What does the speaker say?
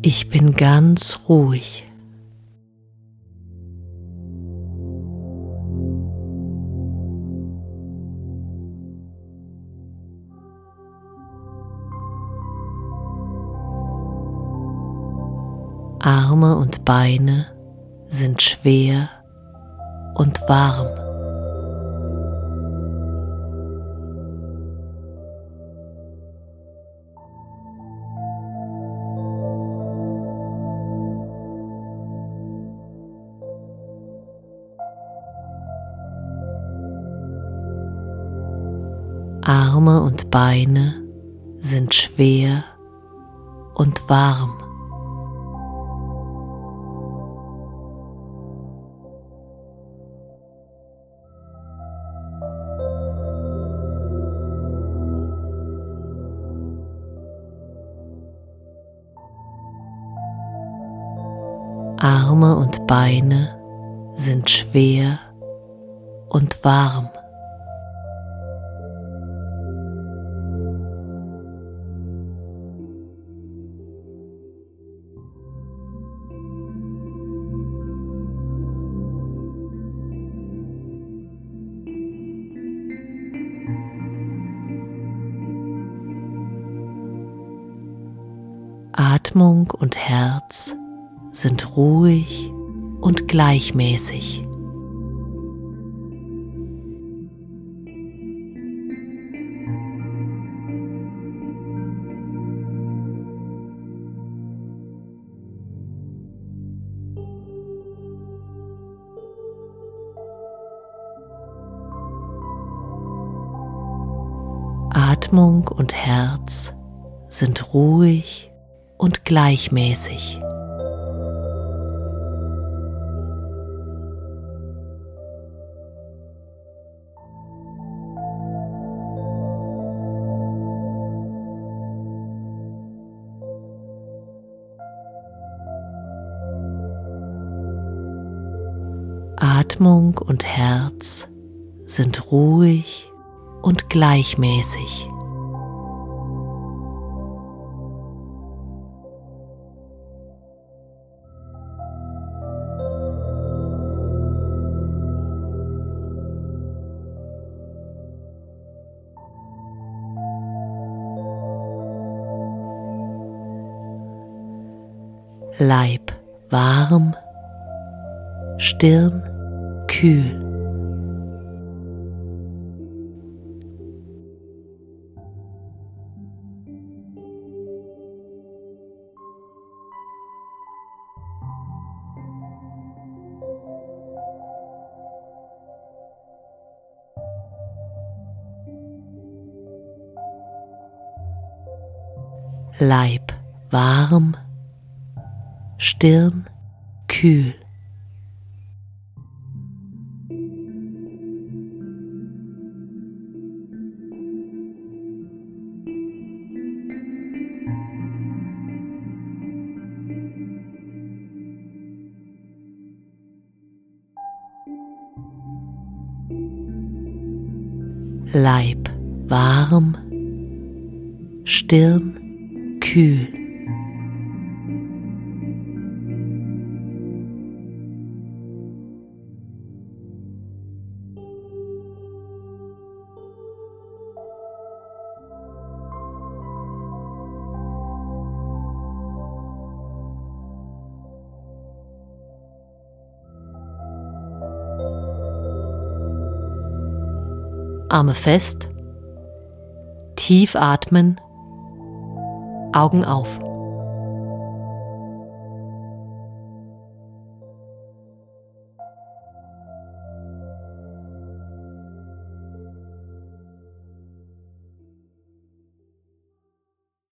Ich bin ganz ruhig. Arme und Beine sind schwer und warm. Arme und Beine sind schwer und warm. Arme und Beine sind schwer und warm. Atmung und Herz sind ruhig und gleichmäßig. Atmung und Herz sind ruhig und gleichmäßig. Atmung und Herz sind ruhig und gleichmäßig. Leib warm, Stirn kühl. Leib warm, Stirn kühl. Leib warm, Stirn kühl. Arme fest, tief atmen, Augen auf.